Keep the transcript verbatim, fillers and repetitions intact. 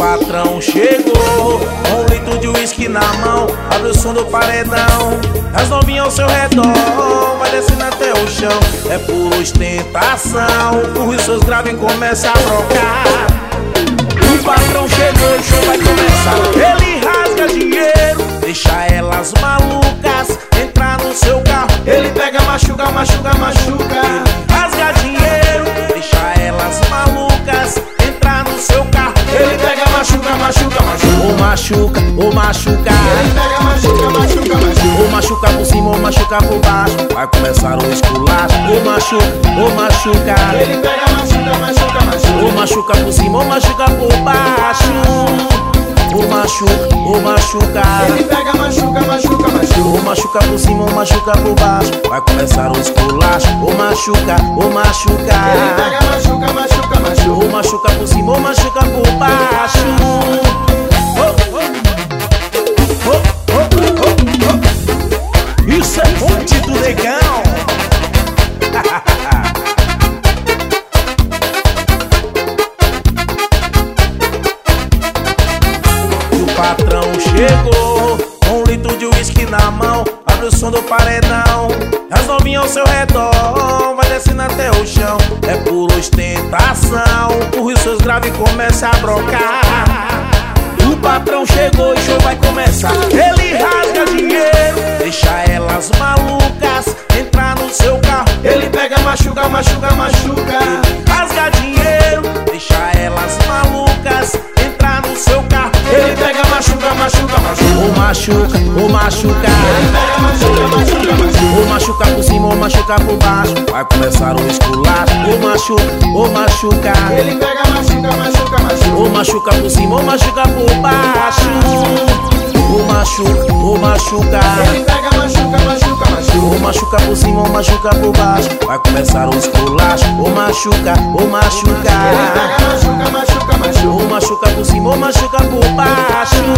patrão chegou com um litro de uísque na mão, abre o som do paredão. As novinhas ao seu redor, vai descendo até o chão. É por ostentação, empurra os seus graves e começa a brocar. O patrão chegou, o show vai começar. Ele rasga dinheiro, deixa elas malucas, entrar no seu carro. Ele pega, machuca, machuca, machuca. Rasga dinheiro, deixa elas malucas, entrar no seu carro. Ele pega, machuca, machuca, machuca. Ou machuca, ou machuca. Ele pega, machuca, machuca, machuca. Ou machuca por cima, ou machuca por baixo. Vai começar o esculacho. Ou machuca, ou machuca. Ele pega, machuca, machuca, machuca. Ou machuca por cima, ou machuca por baixo. Ou machuca, ou machuca. Ele pega, machuca, machuca, machuca. Ou machuca por cima, ou machuca por baixo. Vai começar o esculacho. Ou machuca, ou machuca. Ele pega, machuca, machuca, machuca. Ou machuca por cima, ou machuca por baixo. Oh, oh, oh, oh, oh, oh. Isso é ponte do negão. O patrão chegou com um litro de uísque na mão, abre o som do paredão. As novinhas ao seu redor, vai descendo até o chão. É por ostentação, empurra os seus graves e começa a brocar. O patrão chegou e o show vai começar. Ele rasga dinheiro, deixa elas malucas, entrar no seu carro. Ele pega, machuca, machuca, machuca. Rasga dinheiro, deixa elas malucas, entrar no seu carro. Ele pega, machuca, machuca, machuca. Ou machuca, ou machuca. Ele pega, machuca, machuca, machuca. Ou machuca por cima, ou machuca por baixo. Vai começar o esculacho. Ou machuca, ou machuca. Ele pega, machuca, machuca, machuca. Ou machuca por cima, ou machuca por baixo. Ou machuca, ou machuca. Ele pega, machuca, machuca, machuca. Ou machuca por cima, ou machuca por baixo. Vai começar o esculacho. Ou machuca, ou machuca. Ele pega, machuca, machuca, machuca. Ou machuca por cima, ou machuca por baixo.